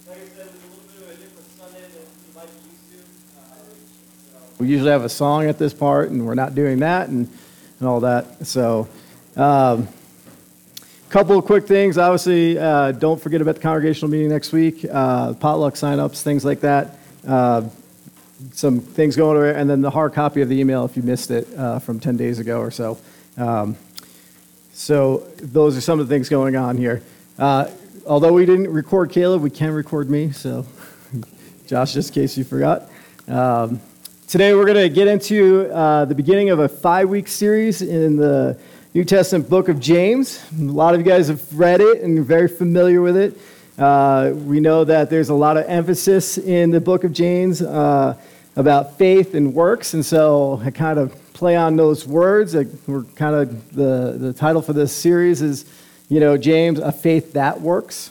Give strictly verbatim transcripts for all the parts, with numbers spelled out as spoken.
Like I said, it's a little bit of a different Sunday than you might be used to. Uh, so we usually have a song at this part, and we're not doing that and, and all that. So um, couple of quick things. Obviously, uh, don't forget about the congregational meeting next week, uh, potluck sign-ups, things like that. Uh, some things going over, and then the hard copy of the email if you missed it uh, from ten days ago or so. Um, so those are some of the things going on here. Uh, although we didn't record Caleb, we can record me, so Josh, just in case you forgot. Um, today we're going to get into uh, the beginning of a five-week series in the New Testament book of James. A lot of you guys have read it and are very familiar with it. Uh, we know that there's a lot of emphasis in the book of James uh, about faith and works, and so I kind of play on those words. Like we're kind of the the title for this series is, you know, James, a faith that works.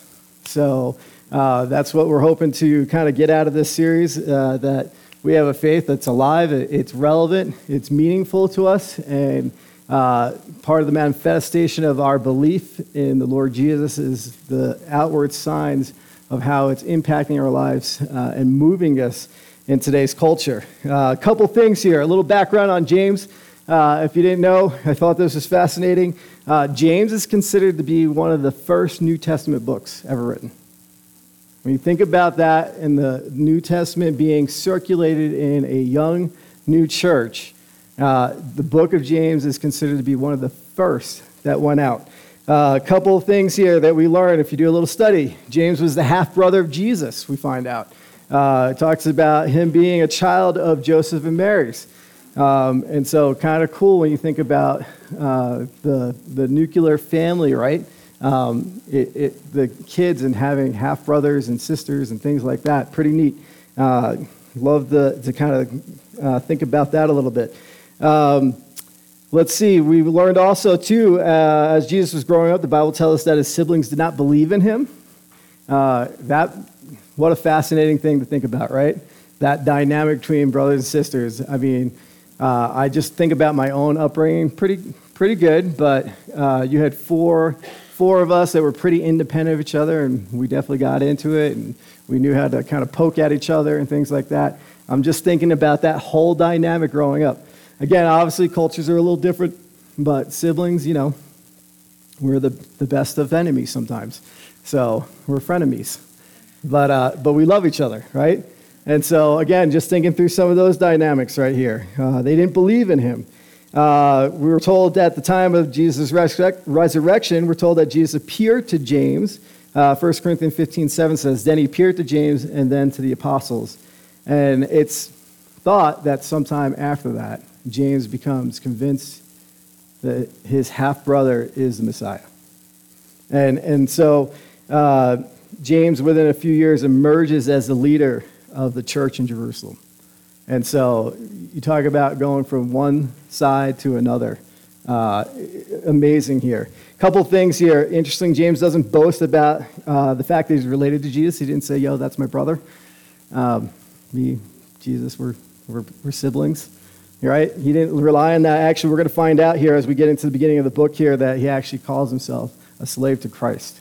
So uh, that's what we're hoping to kind of get out of this series. Uh, that we have a faith that's alive, it's relevant, it's meaningful to us, and uh, part of the manifestation of our belief in the Lord Jesus is the outward signs of how it's impacting our lives uh, and moving us in today's culture. Uh, a couple things here, a little background on James. Uh, if you didn't know, I thought this was fascinating. Uh, James is considered to be one of the first New Testament books ever written. When you think about that and the New Testament being circulated in a young new church, uh, the book of James is considered to be one of the first that went out. Uh, a couple of things here that we learn if you do a little study. James was the half-brother of Jesus, we find out. Uh, it talks about him being a child of Joseph and Mary's. Um, and so kind of cool when you think about uh, the the nuclear family, right? Um, it, it, the kids and having half-brothers and sisters and things like that. Pretty neat. Uh, love the, to kind of uh, think about that a little bit. Um, let's see. We learned also, too, uh, as Jesus was growing up, the Bible tells us that his siblings did not believe in him. Uh, that What a fascinating thing to think about, right? That dynamic between brothers and sisters. I mean, uh, I just think about my own upbringing, pretty pretty good, but uh, you had four four of us that were pretty independent of each other, and we definitely got into it, and we knew how to kind of poke at each other and things like that. I'm just thinking about that whole dynamic growing up. Again, obviously, cultures are a little different, but siblings, you know, we're the, the best of enemies sometimes. So we're frenemies. But uh, but we love each other, right? And so, again, just thinking through some of those dynamics right here. Uh, they didn't believe in him. Uh, we were told at the time of Jesus' resurrec- resurrection, we're told that Jesus appeared to James. Uh, First Corinthians fifteen seven says, then he appeared to James and then to the apostles. And it's thought that sometime after that, James becomes convinced that his half-brother is the Messiah. And, and so... Uh, James, within a few years, emerges as the leader of the church in Jerusalem. And so you talk about going from one side to another. Uh, amazing here. A couple things here. Interesting, James doesn't boast about uh, the fact that he's related to Jesus. He didn't say, yo, that's my brother. Um, me, Jesus, we're, we're, we're siblings. Right? He didn't rely on that. Actually, we're going to find out here as we get into the beginning of the book here that he actually calls himself a slave to Christ.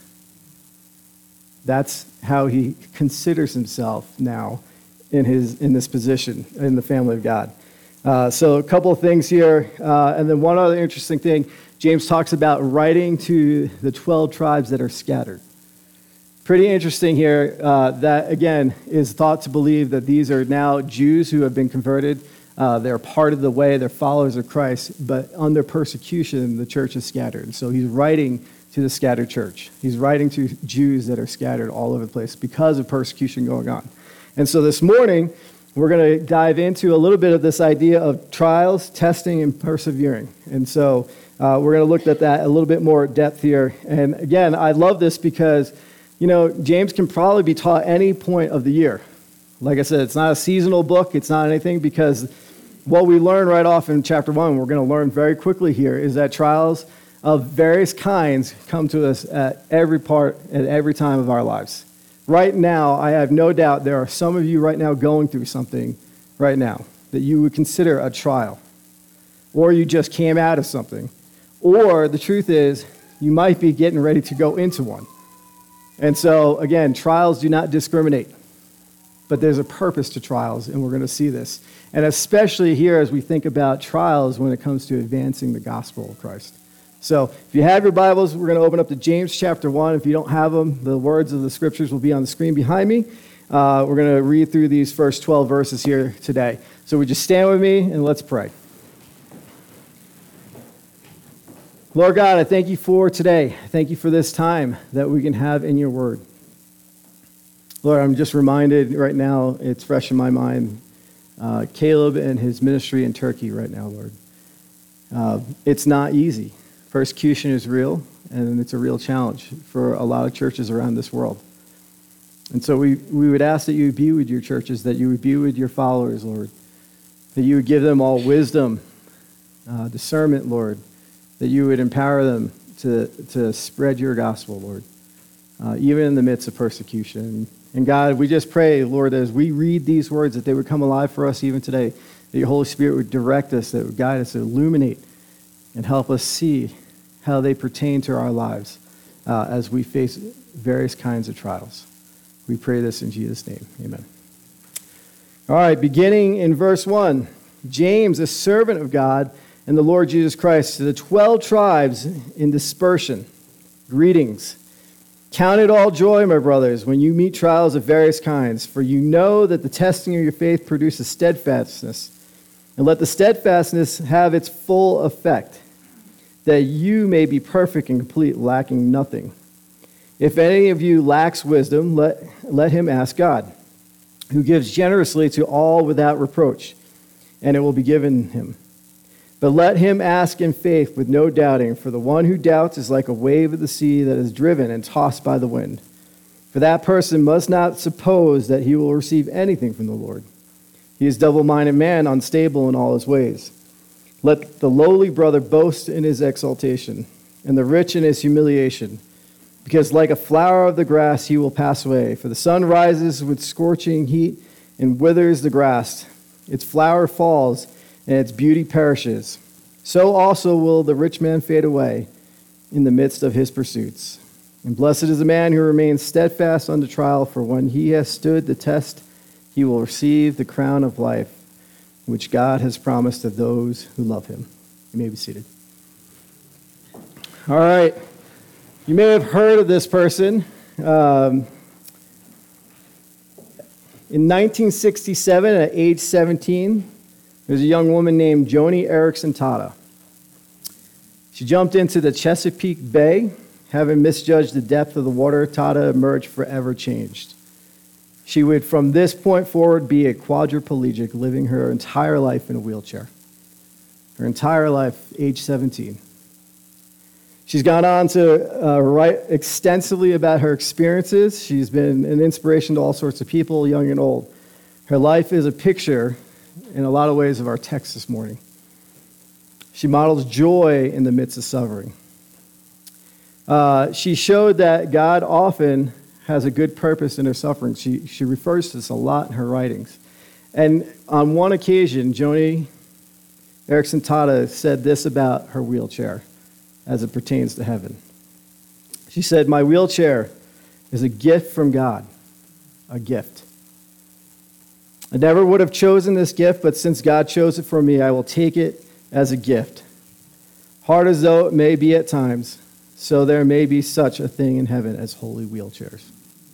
That's how he considers himself now in his in this position in the family of God. Uh, so a couple of things here. Uh, and then one other interesting thing, James talks about writing to the twelve tribes that are scattered. Pretty interesting here. Uh, that, again, is thought to believe that these are now Jews who have been converted. Uh, they're part of the way. They're followers of Christ. But under persecution, the church is scattered. So he's writing to the scattered church. He's writing to Jews that are scattered all over the place because of persecution going on. And so this morning, we're going to dive into a little bit of this idea of trials, testing, and persevering. And so uh, we're going to look at that a little bit more depth here. And again, I love this because, you know, James can probably be taught any point of the year. Like I said, it's not a seasonal book. It's not anything because what we learn right off in chapter one, we're going to learn very quickly here, is that trials of various kinds come to us at every part, at every time of our lives. Right now, I have no doubt there are some of you right now going through something right now that you would consider a trial. Or you just came out of something. Or the truth is, you might be getting ready to go into one. And so, again, trials do not discriminate. But there's a purpose to trials, and we're going to see this. And especially here as we think about trials when it comes to advancing the gospel of Christ. So if you have your Bibles, we're going to open up to James chapter one. If you don't have them, the words of the scriptures will be on the screen behind me. Uh, we're going to read through these first twelve verses here today. So would you stand with me and let's pray. Lord God, I thank you for today. Thank you for this time that we can have in your word. Lord, I'm just reminded right now, it's fresh in my mind, uh, Caleb and his ministry in Turkey right now, Lord. Uh, it's not easy. Persecution is real, and it's a real challenge for a lot of churches around this world. And so we, we would ask that you would be with your churches, that you would be with your followers, Lord, that you would give them all wisdom, uh, discernment, Lord, that you would empower them to, to spread your gospel, Lord, uh, even in the midst of persecution. And God, we just pray, Lord, as we read these words, that they would come alive for us even today, that your Holy Spirit would direct us, that it would guide us, illuminate, and help us see how they pertain to our lives uh, as we face various kinds of trials. We pray this in Jesus' name. Amen. All right, beginning in verse one, James, a servant of God and the Lord Jesus Christ, to the twelve tribes in dispersion, greetings. Count it all joy, my brothers, when you meet trials of various kinds, for you know that the testing of your faith produces steadfastness. And let the steadfastness have its full effect, that you may be perfect and complete, lacking nothing. If any of you lacks wisdom, let, let him ask God, who gives generously to all without reproach, and it will be given him. But let him ask in faith with no doubting, for the one who doubts is like a wave of the sea that is driven and tossed by the wind. For that person must not suppose that he will receive anything from the Lord. He is double-minded man, unstable in all his ways. Let the lowly brother boast in his exaltation, and the rich in his humiliation, because like a flower of the grass he will pass away. For the sun rises with scorching heat and withers the grass. Its flower falls, and its beauty perishes. So also will the rich man fade away in the midst of his pursuits. And blessed is the man who remains steadfast under trial, for when he has stood the test, he will receive the crown of life, which God has promised to those who love him. You may be seated. All right. You may have heard of this person. Um, in nineteen sixty-seven, at age seventeen, there's a young woman named Joni Eareckson Tada. She jumped into the Chesapeake Bay. Having misjudged the depth of the water, Tada emerged forever changed. She would, from this point forward, be a quadriplegic, living her entire life in a wheelchair. Her entire life, age seventeen. She's gone on to uh, write extensively about her experiences. She's been an inspiration to all sorts of people, young and old. Her life is a picture, in a lot of ways, of our text this morning. She models joy in the midst of suffering. Uh, she showed that God often has a good purpose in her suffering. She, she refers to this a lot in her writings. And on one occasion, Joni Eareckson Tada said this about her wheelchair as it pertains to heaven. She said, "My wheelchair is a gift from God, a gift. I never would have chosen this gift, but since God chose it for me, I will take it as a gift. Hard as though it may be at times, so there may be such a thing in heaven as holy wheelchairs."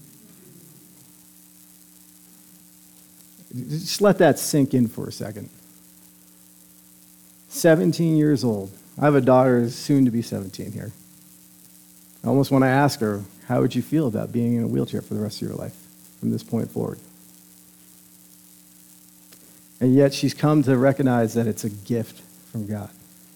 Just let that sink in for a second. seventeen years old. I have a daughter who's soon to be seventeen here. I almost want to ask her, how would you feel about being in a wheelchair for the rest of your life from this point forward? And yet she's come to recognize that it's a gift from God.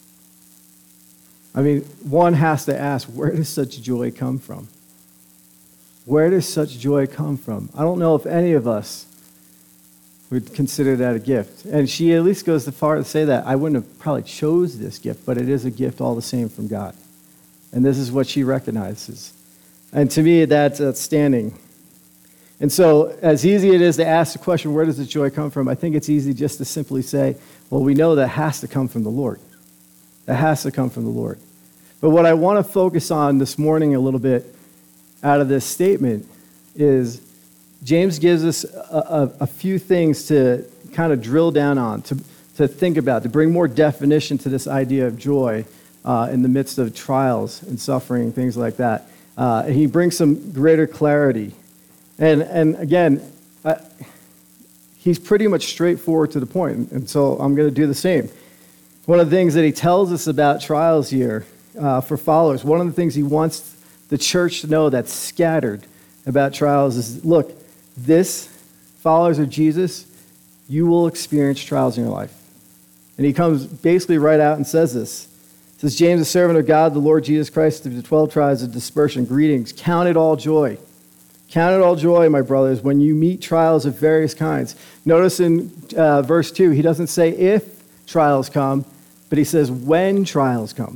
I mean, one has to ask, where does such joy come from? Where does such joy come from? I don't know if any of us would consider that a gift. And she at least goes so far to say that I wouldn't have probably chose this gift, but it is a gift all the same from God. And this is what she recognizes. And to me, that's outstanding. And so, as easy it is to ask the question, where does the joy come from? I think it's easy just to simply say, well, we know that has to come from the Lord. That has to come from the Lord. But what I want to focus on this morning a little bit out of this statement is James gives us a, a, a few things to kind of drill down on, to, to think about, to bring more definition to this idea of joy uh, in the midst of trials and suffering and things like that. Uh, and he brings some greater clarity. And, and again, I, he's pretty much straightforward to the point, and so I'm going to do the same. One of the things that he tells us about trials here uh, for followers, one of the things he wants the church to know that's scattered about trials is, look, this, followers of Jesus, you will experience trials in your life. And he comes basically right out and says this. It says, James, a servant of God, the Lord Jesus Christ, of the twelve tribes of dispersion, greetings. Count it all joy. Count it all joy, my brothers, when you meet trials of various kinds. Notice in uh, verse two, he doesn't say if trials come, but he says when trials come.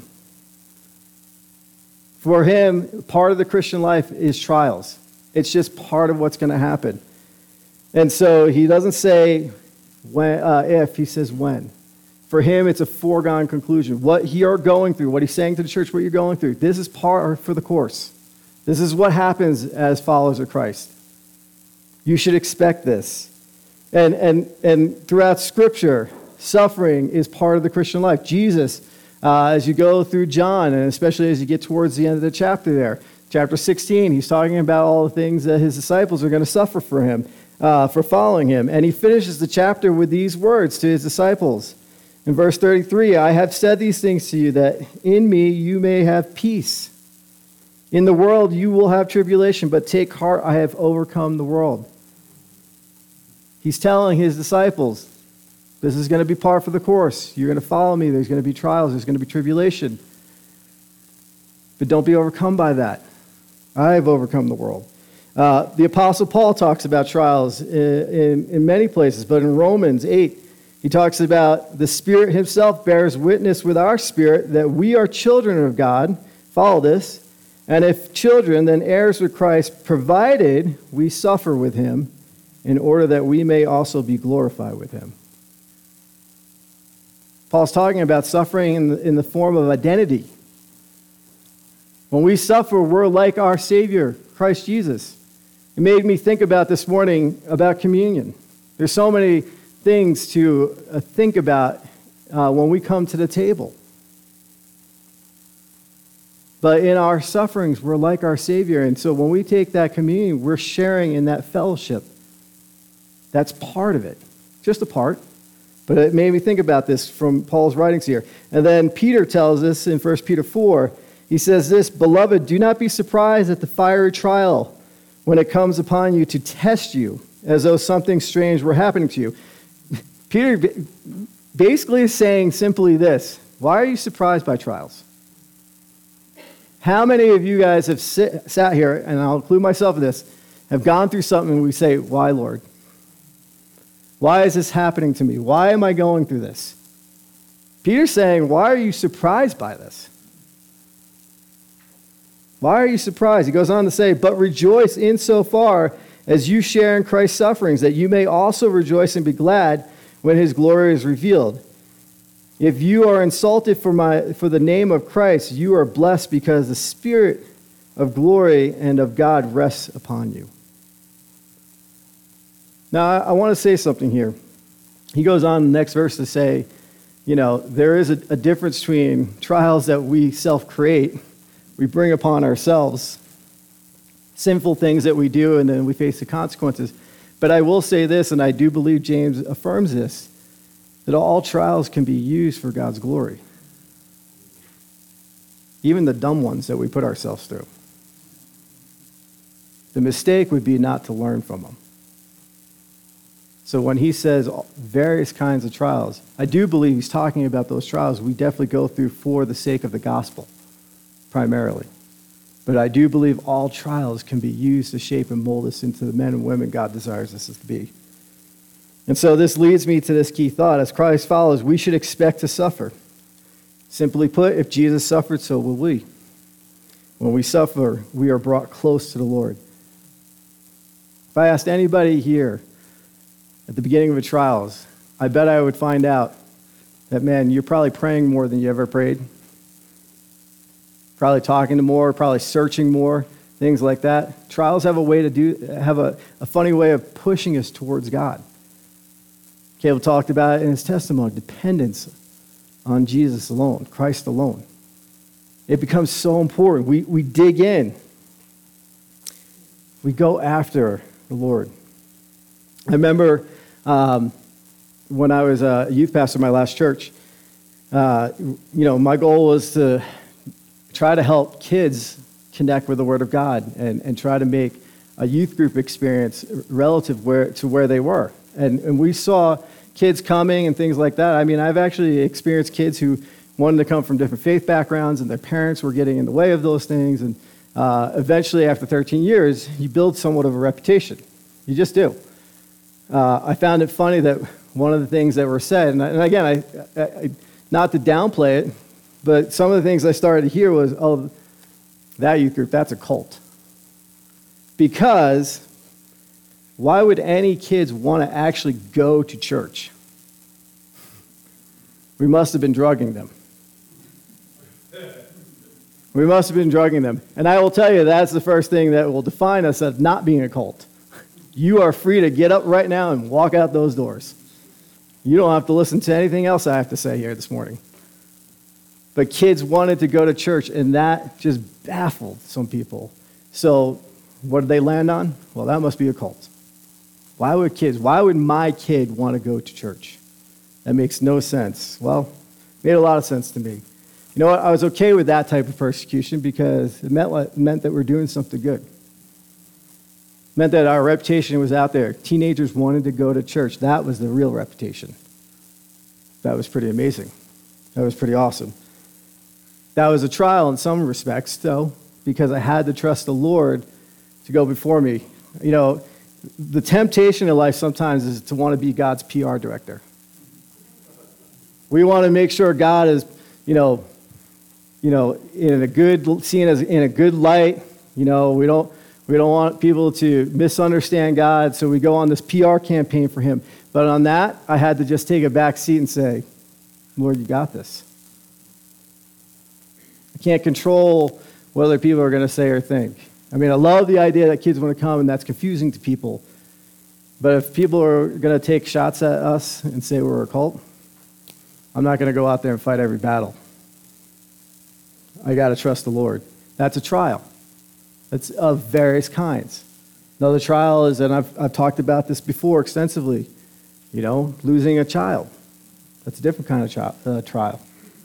For him, part of the Christian life is trials. It's just part of what's going to happen. And so he doesn't say when, uh, if, he says when. For him, it's a foregone conclusion. What you're going through, what he's saying to the church, what you're going through, this is par for the course. This is what happens as followers of Christ. You should expect this. And, and, and throughout Scripture, suffering is part of the Christian life. Jesus, uh, as you go through John, and especially as you get towards the end of the chapter there, chapter sixteen, he's talking about all the things that his disciples are going to suffer for him, uh, for following him. And he finishes the chapter with these words to his disciples. In verse thirty-three, I have said these things to you, that in me you may have peace. In the world you will have tribulation, but take heart, I have overcome the world. He's telling his disciples, this is going to be par for the course. You're going to follow me. There's going to be trials. There's going to be tribulation. But don't be overcome by that. I have overcome the world. Uh, the Apostle Paul talks about trials in, in, in many places, but in Romans eight, he talks about the Spirit himself bears witness with our spirit that we are children of God. Follow this. And if children, then heirs with Christ, provided we suffer with him in order that we may also be glorified with him. Paul's talking about suffering in the, in the form of identity. When we suffer, we're like our Savior, Christ Jesus. It made me think about this morning about communion. There's so many things to uh, think about uh, when we come to the table. But in our sufferings, we're like our Savior. And so when we take that communion, we're sharing in that fellowship. That's part of it. Just a part. But it made me think about this from Paul's writings here. And then Peter tells us in First Peter four, he says this, Beloved, do not be surprised at the fiery trial when it comes upon you to test you, as though something strange were happening to you. Peter basically is saying simply this, why are you surprised by trials? How many of you guys have sit, sat here, and I'll include myself in this, have gone through something and we say, why, Lord? Why is this happening to me? Why am I going through this? Peter's saying, why are you surprised by this? Why are you surprised? He goes on to say, but rejoice insofar as you share in Christ's sufferings, that you may also rejoice and be glad when his glory is revealed. If you are insulted for my for the name of Christ, you are blessed because the Spirit of glory and of God rests upon you. Now, I, I want to say something here. He goes on in the next verse to say, you know, there is a, a difference between trials that we self-create, we bring upon ourselves, sinful things that we do, and then we face the consequences. But I will say this, and I do believe James affirms this, that all trials can be used for God's glory. Even the dumb ones that we put ourselves through. The mistake would be not to learn from them. So when he says various kinds of trials, I do believe he's talking about those trials we definitely go through for the sake of the gospel, primarily. But I do believe all trials can be used to shape and mold us into the men and women God desires us to be. And so this leads me to this key thought. As Christ follows, we should expect to suffer. Simply put, if Jesus suffered, so will we. When we suffer, we are brought close to the Lord. If I asked anybody here at the beginning of the trials, I bet I would find out that, man, you're probably praying more than you ever prayed. Probably talking to more, probably searching more, things like that. Trials have a way to do, have a, a funny way of pushing us towards God. Caleb talked about it in his testimony, dependence on Jesus alone, Christ alone. It becomes so important. We, we dig in. We go after the Lord. I remember um, when I was a youth pastor in my last church, uh, you know, my goal was to try to help kids connect with the Word of God and, and try to make a youth group experience relative where, to where they were. And, and we saw kids coming and things like that. I mean, I've actually experienced kids who wanted to come from different faith backgrounds, and their parents were getting in the way of those things. And uh, eventually, after thirteen years, you build somewhat of a reputation. You just do. Uh, I found it funny that one of the things that were said, and, I, and again, I, I, I, not to downplay it, but some of the things I started to hear was, oh, that youth group, that's a cult. Because why would any kids want to actually go to church? We must have been drugging them. We must have been drugging them. And I will tell you, that's the first thing that will define us as not being a cult. You are free to get up right now and walk out those doors. You don't have to listen to anything else I have to say here this morning. But kids wanted to go to church, and that just baffled some people. So what did they land on? Well, that must be a cult. Why would kids, why would my kid want to go to church? That makes no sense. Well, it made a lot of sense to me. You know what? I was okay with that type of persecution because it meant, it meant that we're doing something good. It meant that our reputation was out there. Teenagers wanted to go to church. That was the real reputation. That was pretty amazing. That was pretty awesome. That was a trial in some respects, though, because I had to trust the Lord to go before me. You know, the temptation in life sometimes is to want to be God's P R director. We want to make sure God is, you know, you know, in a good, seen as in a good light. You know, we don't we don't want people to misunderstand God, so we go on this P R campaign for Him. But on that, I had to just take a back seat and say, Lord, you got this. I can't control what other people are going to say or think. I mean, I love the idea that kids want to come, and that's confusing to people. But if people are going to take shots at us and say we're a cult, I'm not going to go out there and fight every battle. I got to trust the Lord. That's a trial. That's of various kinds. Another trial is, and I've, I've talked about this before extensively, you know, losing a child. That's a different kind of tri- uh, trial.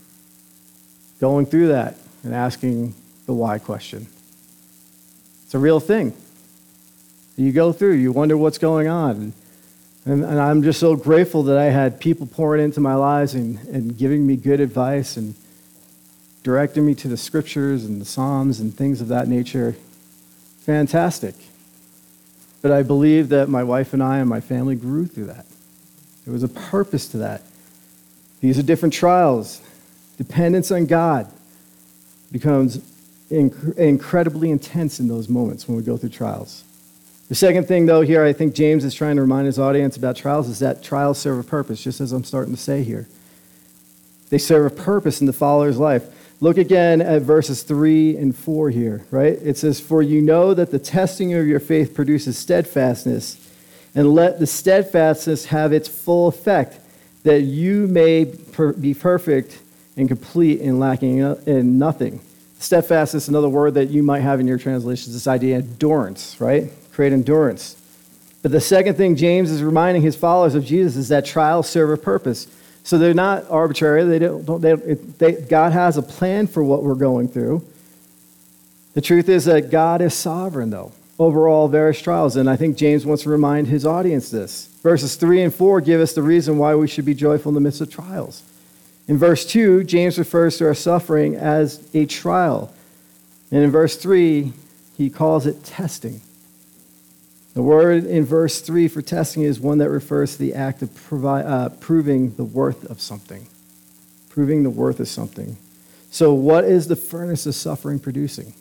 Going through that and asking the why question. It's a real thing. You go through, you wonder what's going on. And, and I'm just so grateful that I had people pouring into my lives and, and giving me good advice and directing me to the scriptures and the Psalms and things of that nature. Fantastic. But I believe that my wife and I and my family grew through that. There was a purpose to that. These are different trials. Dependence on God becomes inc- incredibly intense in those moments when we go through trials. The second thing, though, here I think James is trying to remind his audience about trials is that trials serve a purpose, just as I'm starting to say here. They serve a purpose in the follower's life. Look again at verses three and four here, right? It says, "For you know that the testing of your faith produces steadfastness, and let the steadfastness have its full effect, that you may per- be perfect and complete and lacking in nothing." Steadfastness, another word that you might have in your translations, this idea of endurance, right? Create endurance. But the second thing James is reminding his followers of Jesus is that trials serve a purpose. So they're not arbitrary. They don't. don't they, they, God has a plan for what we're going through. The truth is that God is sovereign, though, over all various trials. And I think James wants to remind his audience this. Verses three and four give us the reason why we should be joyful in the midst of trials. In verse two, James refers to our suffering as a trial. And in verse three, he calls it testing. The word in verse three for testing is one that refers to the act of provi- uh, proving the worth of something. Proving the worth of something. So what is the furnace of suffering producing?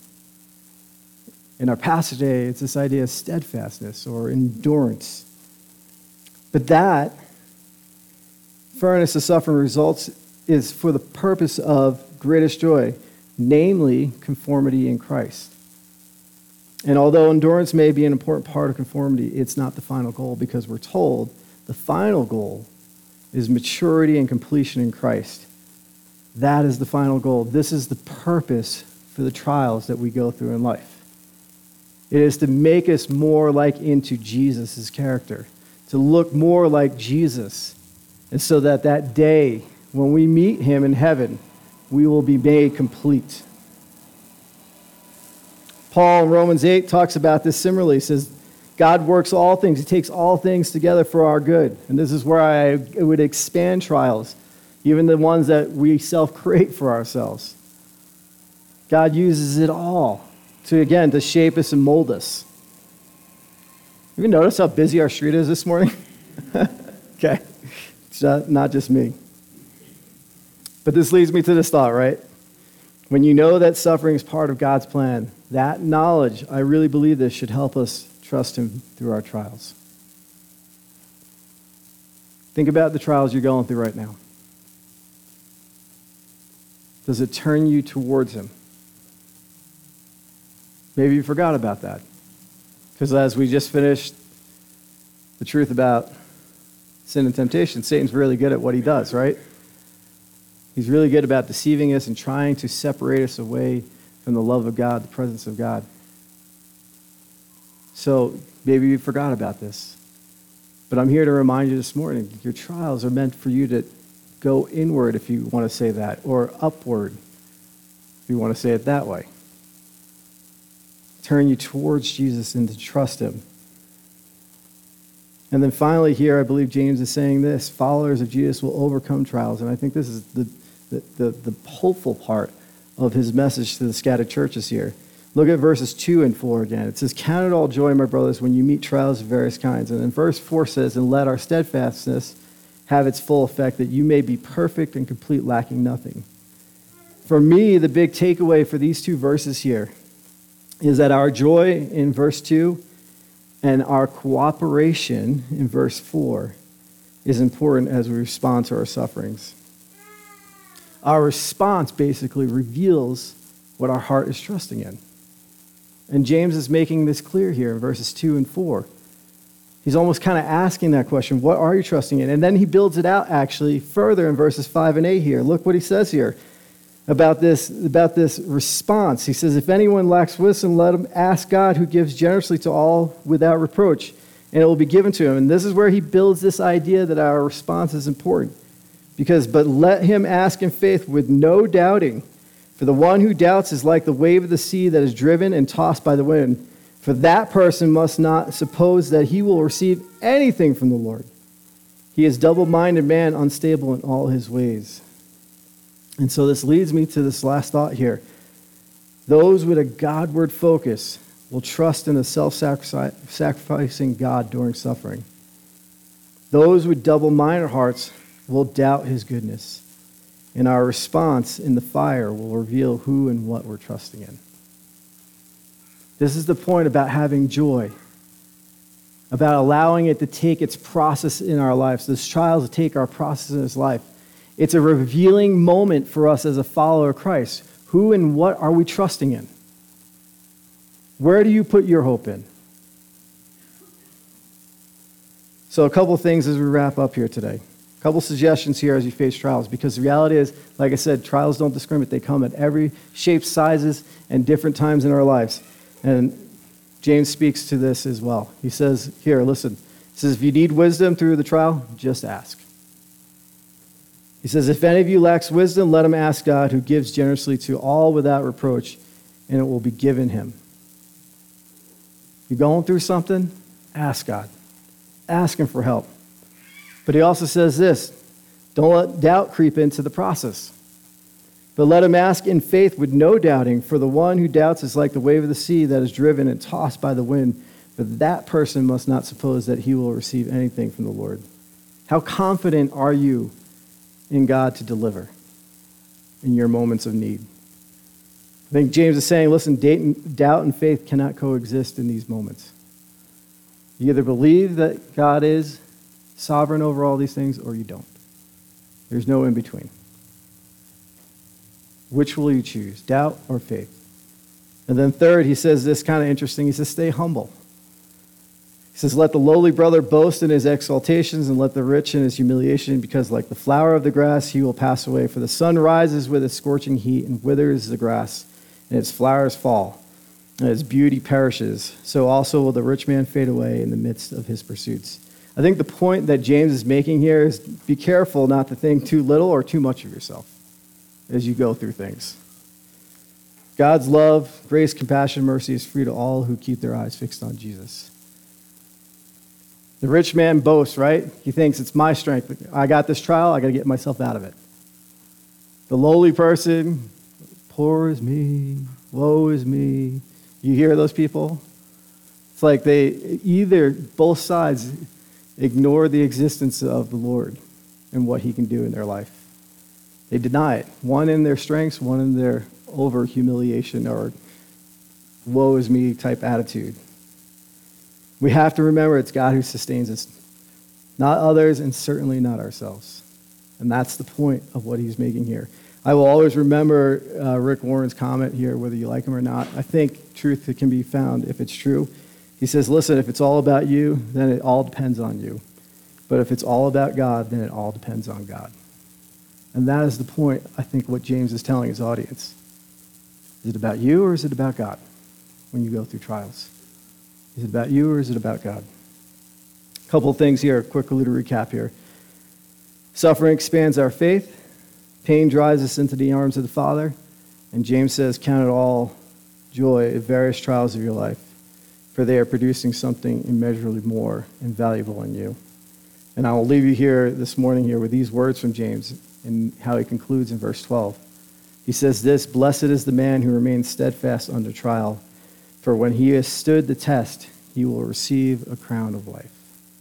In our passage today, it's this idea of steadfastness or endurance. But that furnace of suffering results is for the purpose of greatest joy, namely conformity in Christ. And although endurance may be an important part of conformity, it's not the final goal, because we're told the final goal is maturity and completion in Christ. That is the final goal. This is the purpose for the trials that we go through in life. It is to make us more like into Jesus' character, to look more like Jesus, and so that that day when we meet him in heaven, we will be made complete. Paul in Romans eight talks about this similarly. He says, God works all things. He takes all things together for our good. And this is where I would expand trials, even the ones that we self-create for ourselves. God uses it all to, again, to shape us and mold us. Have you noticed how busy our street is this morning? Okay. It's not, not just me. But this leads me to this thought, right? When you know that suffering is part of God's plan, that knowledge, I really believe this, should help us trust him through our trials. Think about the trials you're going through right now. Does it turn you towards him? Maybe you forgot about that. Because as we just finished the truth about sin and temptation, Satan's really good at what he does, right? He's really good about deceiving us and trying to separate us away from the love of God, the presence of God. So maybe you forgot about this. But I'm here to remind you this morning, your trials are meant for you to go inward, if you want to say that, or upward, if you want to say it that way. Turn you towards Jesus and to trust him. And then finally here, I believe James is saying this: followers of Jesus will overcome trials. And I think this is the, the, the, the hopeful part of his message to the scattered churches here. Look at verses two and four again. It says, count it all joy, my brothers, when you meet trials of various kinds. And then verse four says, and let our steadfastness have its full effect, that you may be perfect and complete, lacking nothing. For me, the big takeaway for these two verses here is that our joy in verse two and our cooperation in verse four is important as we respond to our sufferings. Our response basically reveals what our heart is trusting in. And James is making this clear here in verses two and four. He's almost kind of asking that question, what are you trusting in? And then he builds it out actually further in verses five and eight here. Look what he says here about this, about this response. He says, if anyone lacks wisdom, let him ask God, who gives generously to all without reproach, and it will be given to him. And this is where he builds this idea that our response is important. Because, but let him ask in faith with no doubting. For the one who doubts is like the wave of the sea that is driven and tossed by the wind. For that person must not suppose that he will receive anything from the Lord. He is double-minded man, unstable in all his ways. And so this leads me to this last thought here. Those with a Godward focus will trust in a self-sacrificing God during suffering. Those with double-minded hearts will doubt his goodness. And our response in the fire will reveal who and what we're trusting in. This is the point about having joy, about allowing it to take its process in our lives, this trial to take our process in its life. It's a revealing moment for us as a follower of Christ. Who and what are we trusting in? Where do you put your hope in? So a couple of things as we wrap up here today. A couple suggestions here as you face trials, because the reality is, like I said, trials don't discriminate. They come at every shape, sizes, and different times in our lives. And James speaks to this as well. He says, here, listen. He says, if you need wisdom through the trial, just ask. He says, if any of you lacks wisdom, let him ask God, who gives generously to all without reproach, and it will be given him. You're going through something? Ask God. Ask him for help. But he also says this, don't let doubt creep into the process. But let him ask in faith with no doubting, for the one who doubts is like the wave of the sea that is driven and tossed by the wind. But that person must not suppose that he will receive anything from the Lord. How confident are you in God to deliver in your moments of need? I think James is saying, listen, doubt and faith cannot coexist in these moments. You either believe that God is sovereign over all these things, or you don't. There's no in between. Which will you choose, doubt or faith? And then third, he says this kind of interesting. He says, stay humble. He says, let the lowly brother boast in his exaltations and let the rich in his humiliation, because like the flower of the grass, he will pass away. For the sun rises with its scorching heat and withers the grass, and its flowers fall, and its beauty perishes. So also will the rich man fade away in the midst of his pursuits. I think the point that James is making here is be careful not to think too little or too much of yourself as you go through things. God's love, grace, compassion, mercy is free to all who keep their eyes fixed on Jesus. The rich man boasts, right? He thinks it's my strength. I got this trial. I got to get myself out of it. The lowly person, poor is me, woe is me. You hear those people? It's like they either, both sides, ignore the existence of the Lord and what he can do in their life. They deny it. One in their strengths, one in their over humiliation or woe is me type attitude. We have to remember it's God who sustains us, not others, and certainly not ourselves. And that's the point of what he's making here. I will always remember uh, Rick Warren's comment here, whether you like him or not. I think truth can be found if it's true. He says, listen, if it's all about you, then it all depends on you. But if it's all about God, then it all depends on God. And that is the point, I think, what James is telling his audience. Is it about you or is it about God when you go through trials? Is it about you or is it about God? A couple of things here, quickly to recap here. Suffering expands our faith. Pain drives us into the arms of the Father. And James says, count it all joy at various trials of your life, for they are producing something immeasurably more invaluable in you. And I will leave you here this morning here with these words from James and how he concludes in verse twelve. He says this, blessed is the man who remains steadfast under trial, for when he has stood the test, he will receive a crown of life.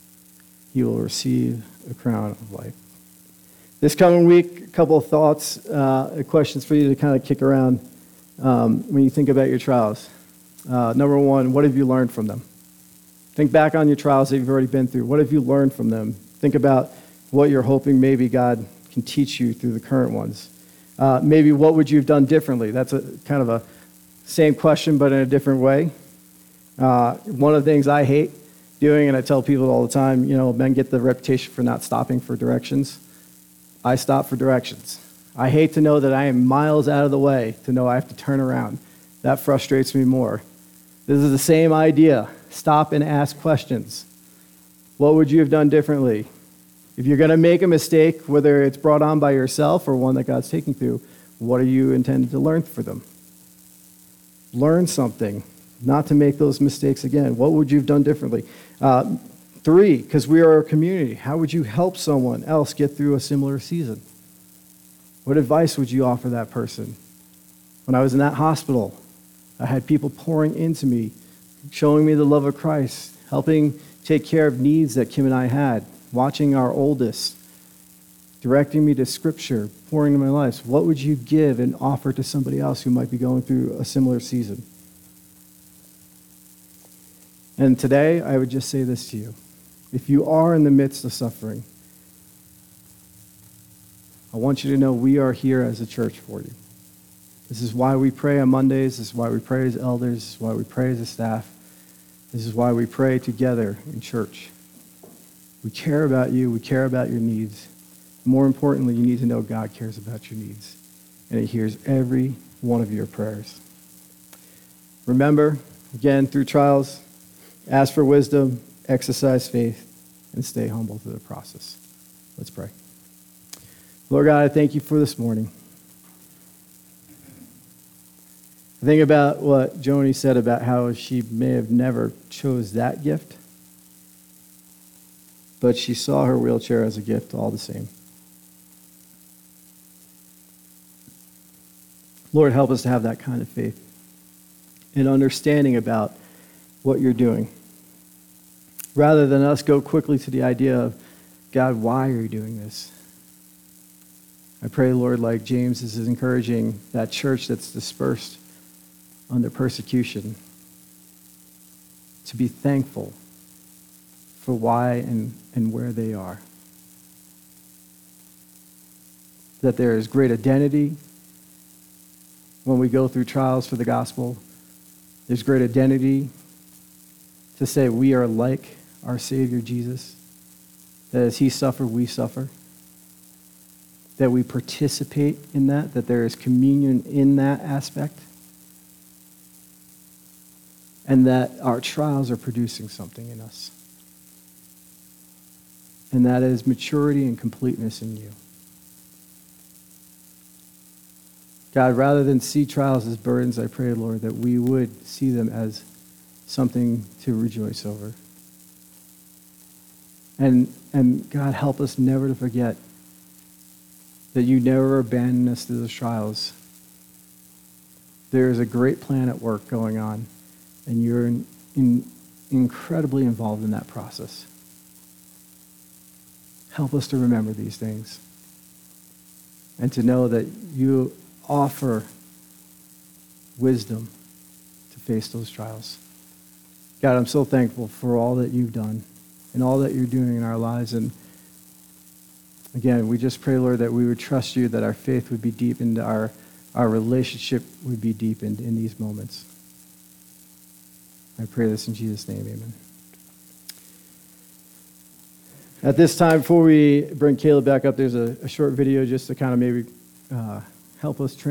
He will receive a crown of life. This coming week, a couple of thoughts, uh, questions for you to kind of kick around um, when you think about your trials. Uh, number one, what have you learned from them? Think back on your trials that you've already been through. What have you learned from them? Think about what you're hoping maybe God can teach you through the current ones. Uh, maybe what would you have done differently? That's a kind of a same question, but in a different way. Uh, one of the things I hate doing, and I tell people all the time, you know, men get the reputation for not stopping for directions. I stop for directions. I hate to know that I am miles out of the way to know I have to turn around. That frustrates me more. This is the same idea. Stop and ask questions. What would you have done differently? If you're going to make a mistake, whether it's brought on by yourself or one that God's taking through, what are you intended to learn for them? Learn something, not to make those mistakes again. What would you have done differently? Uh, three, because we are a community, how would you help someone else get through a similar season? What advice would you offer that person? When I was in that hospital, I had people pouring into me, showing me the love of Christ, helping take care of needs that Kim and I had, watching our oldest, directing me to Scripture, pouring into my life. What would you give and offer to somebody else who might be going through a similar season? And today, I would just say this to you. If you are in the midst of suffering, I want you to know we are here as a church for you. This is why we pray on Mondays. This is why we pray as elders. This is why we pray as a staff. This is why we pray together in church. We care about you. We care about your needs. More importantly, you need to know God cares about your needs, and he hears every one of your prayers. Remember, again, through trials, ask for wisdom, exercise faith, and stay humble through the process. Let's pray. Lord God, I thank you for this morning. I think about what Joni said about how she may have never chose that gift, but she saw her wheelchair as a gift all the same. Lord, help us to have that kind of faith and understanding about what you're doing. Rather than us go quickly to the idea of, God, why are you doing this? I pray, Lord, like James is encouraging that church that's dispersed under persecution to be thankful for why and, and where they are. That there is great identity when we go through trials for the gospel, There's great identity to say we are like our Savior Jesus, that as he suffered, we suffer, that we participate in that, that there is communion in that aspect, and that our trials are producing something in us. And that is maturity and completeness in you. God, rather than see trials as burdens, I pray, Lord, that we would see them as something to rejoice over. And, and God, help us never to forget that you never abandon us through those trials. There is a great plan at work going on, and you're in, in, incredibly involved in that process. Help us to remember these things and to know that you offer wisdom to face those trials. God, I'm so thankful for all that you've done and all that you're doing in our lives. And again, we just pray, Lord, that we would trust you, that our faith would be deepened, our, our relationship would be deepened in these moments. I pray this in Jesus' name, amen. At this time, before we bring Caleb back up, there's a, a short video just to kind of maybe uh, help us train.